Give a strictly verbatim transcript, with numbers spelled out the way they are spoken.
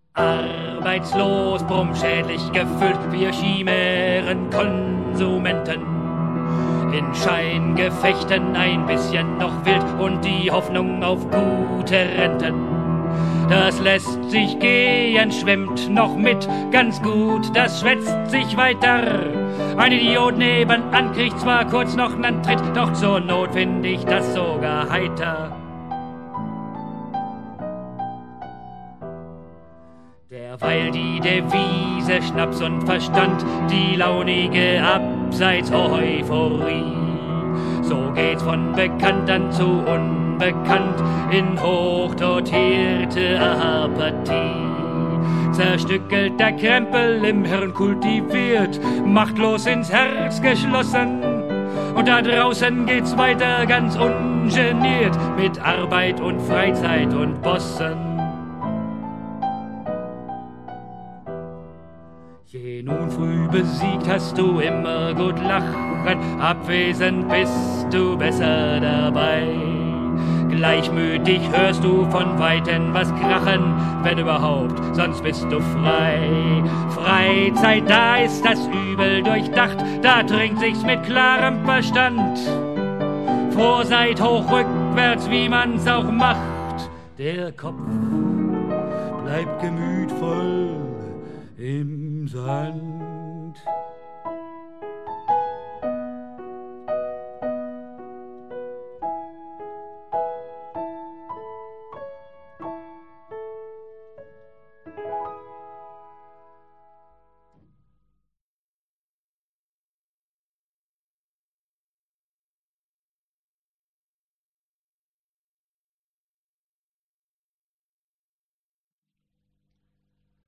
Arbeitslos, brummschädlich gefüllt, wir chimären Konsumenten. In Scheingefechten ein bisschen noch wild und die Hoffnung auf gute Renten. Das lässt sich gehen, schwimmt noch mit, ganz gut, das schwätzt sich weiter. Ein Idiot nebenan kriegt zwar kurz noch nen Tritt, doch zur Not find ich das sogar heiter. Derweil die Devise Schnaps und Verstand, die launige Abseits-Euphorie. So geht's von Bekannten zu Unbekannt in hochdotierte Apathie. Zerstückelter Krempel im Hirn kultiviert, machtlos ins Herz geschlossen. Und da draußen geht's weiter ganz ungeniert mit Arbeit und Freizeit und Bossen. Je nun früh besiegt, hast du immer gut lachen, abwesend bist du besser dabei. Gleichmütig hörst du von Weitem was krachen, wenn überhaupt, sonst bist du frei. Freizeit, da ist das Übel durchdacht, da trinkt sich's mit klarem Verstand. Vorseit hoch rückwärts, wie man's auch macht, der Kopf bleibt gemütvoll im Sand.